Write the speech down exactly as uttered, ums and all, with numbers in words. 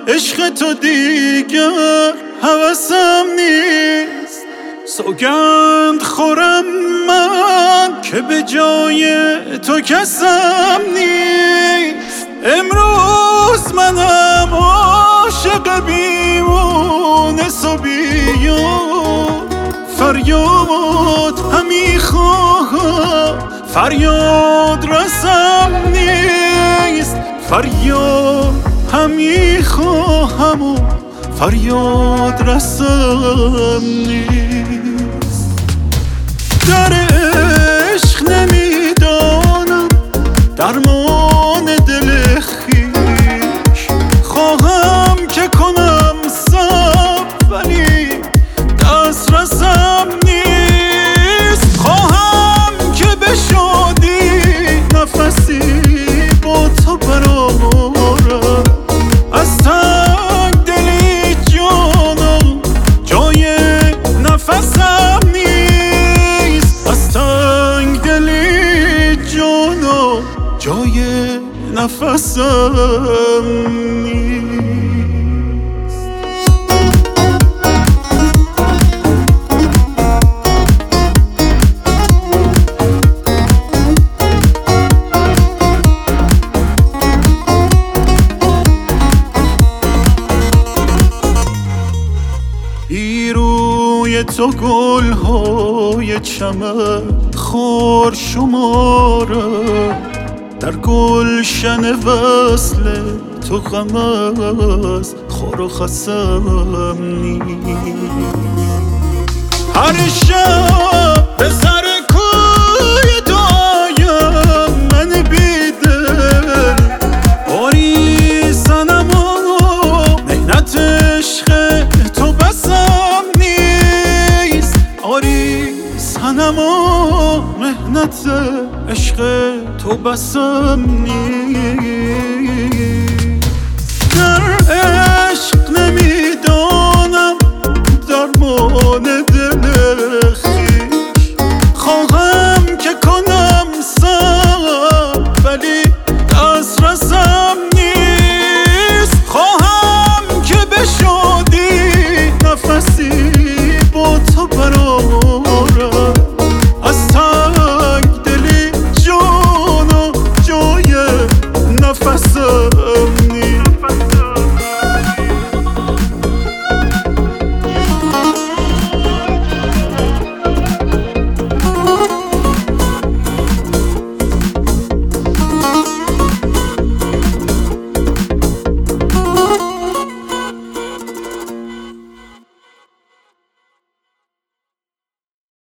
عشق تو دیگر هوسم نیست. سوگند خورم من که به جای تو کسم نیست. امروز منم عاشق بیمونه صبیان، فریاد همی خواهم فریاد رسم نیست. فریاد همی خواهم و فریاد رسم نیست. در عشق نمیدانم درمان دل خویش، خواهم که کنم صبر ولی دست رسم نیست. خواهم که به شادی نفسی با تو برآورم، از تنگ دلی جانم جای نفسم نیست. از تنگ دلی جانم جای نفسم نیست. روی تو گل‌های چمن خار شماره، در گلشن وصل تو غم از خار و خسم نیست. هر شب به سر کوی تو آیم من بیدل، باری صنم و مهنت عشق تو بسم نیست. آری صنم و مهنت عشق تو بسم نیست. در عشق نمیدانم درمان